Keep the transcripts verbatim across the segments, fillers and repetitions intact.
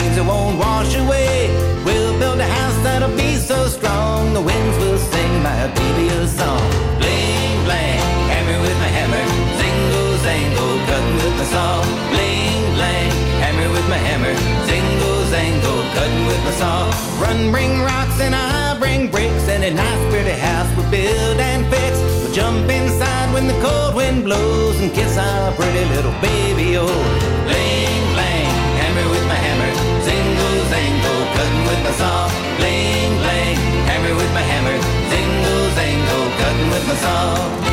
rains, it won't wash away. We'll build a house that'll be so strong, the winds will sing my baby a song. Bling, blang, hammer with my hammer, zingle, zangle, cutting with my saw. Bling, blang, hammer with my hammer, zingle, zangle, cutting with my saw. Run, bring rocks and I'll bring bricks, and a nice pretty house we'll build and fix. We'll jump inside when the cold wind blows and kiss our pretty little baby, oh. Bling, blang, hammer with my hammer, zingle, zangle, cutting with my saw. Bling, blang, hammer with my hammer, zingle, zangle, cutting with my saw.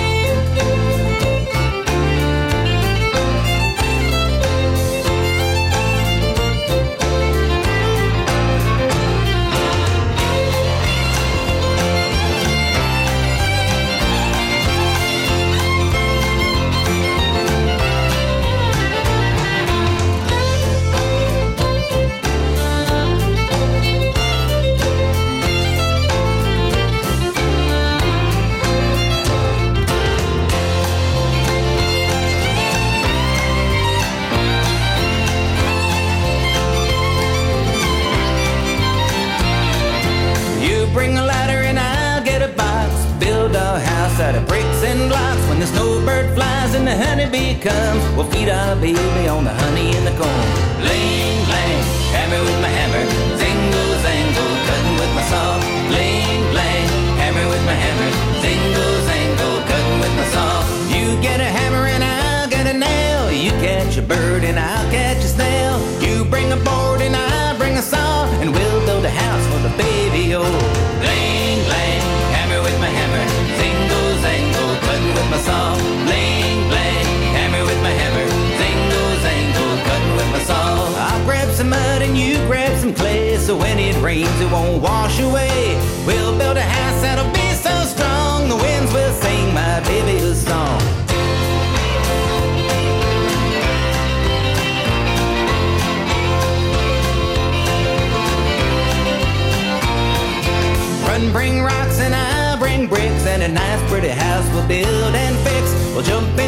Out of bricks and blocks. When the snowbird flies and the honeybee comes, we'll feed our baby on the honey and the corn. Bling, blang, hammer with my hammer, zingle, zangle, cutting with my saw. Bling, blang, hammer with my hammer, zingle, zangle, cutting with my saw. You get a hammer and I'll get a nail. You catch a bird and I'll catch a snail. You bring a board and I'll bring a saw, and we'll build a house for the baby, oh. Bling, blang, hammer with my hammer, zingle, zangle, cutting with my saw. Bling, blang, hammer with my hammer, zingle, zangle, cutting with my saw. I'll grab some mud and you grab some clay, so when it rains it won't wash away. We'll build a house that'll be so strong, the winds will sing my baby a song. Run, bring rocks and I'll bring bricks, and a nice pretty house we'll build and fix. We'll jump in